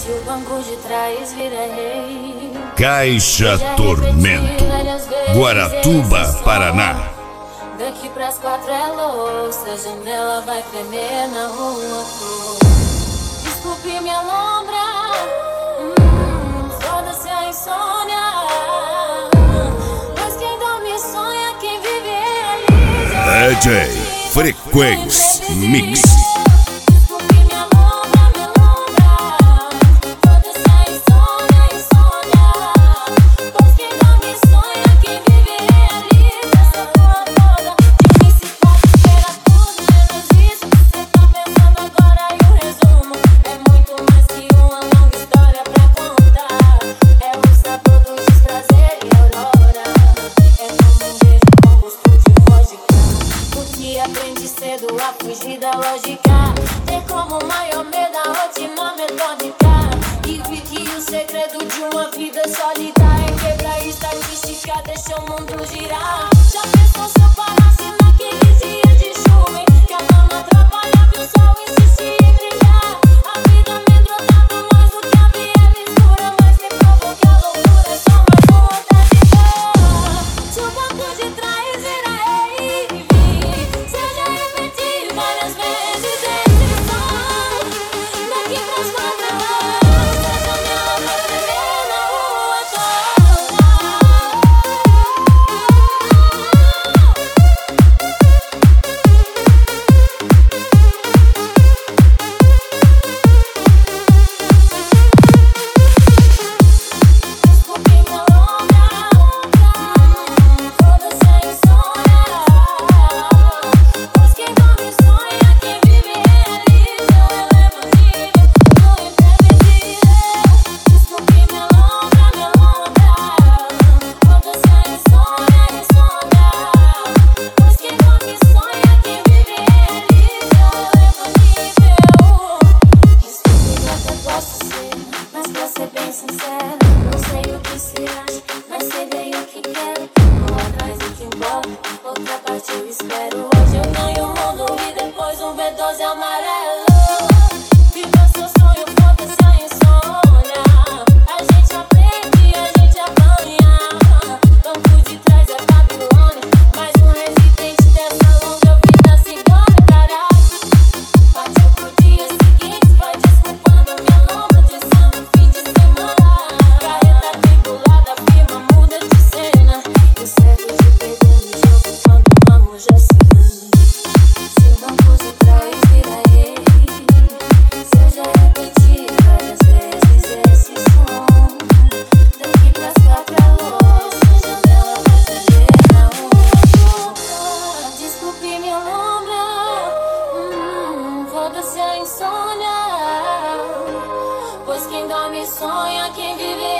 Se o banco de trás vira rei, Caixa Tormento, Guaratuba, Paraná. Daqui pras 4 é louça, a janela vai tremer na rua. Desculpe minha lombra, foda-se a insônia. Mas quem dorme sonha, quem vive realiza. DJ Frequência Mix. Aprende cedo a fugir da lógica, ter como maior medo a rotina metódica. E vi que o segredo de uma vida sólida é quebrar estatística, deixa o mundo girar. Já pensou se eu parasse naqueles dias de chuva, que a lama atrapalhava e o sol insistia em brilhar? A vida me drogava mais do que a via mistura, mas me provou que a loucura é só mais um outra de dor. Se o banco de trás vira rei, várias vezes esse som. Daqui pras 4 horas, a janela vai tremer na rua toda. Desculpe minha lombra, foda-se a insônia. Pois quem dorme sonha, quem vive realiza. Eleva o nível do imprevisível. Desculpe minha lombra, foda-se a insônia, Pois quem dorme sonha, quem vive realiza. Eleva o nível. Desculpe, até posso ser, mas pra ser bem sincero, não sei o que se acha, mas sei bem o que quero. Vou atrás do que embora, outra parte eu espero. Hoje eu ganho o mundo e depois um B12 amarelo. Viva seu sonho, foda-se a insônia. A gente aprende, a gente apanha. Banco de trás é Babilônia, mais um residente dessa longa vida se embora, caralho. Partiu pro dia seguinte, vai desculpando a minha lombra, dizendo fim de semana. Carreta tribulada, firma muda de cena. O certo de perder no jogo quando o amor já se ganha. Se o banco de trás vira rei, se eu já repeti várias vezes esse som. Daqui pras 4 é louça, a janela vai tremer na rua toda. Desculpe minha lombra, foda-se a insônia. Pois quem dorme sonha, quem vive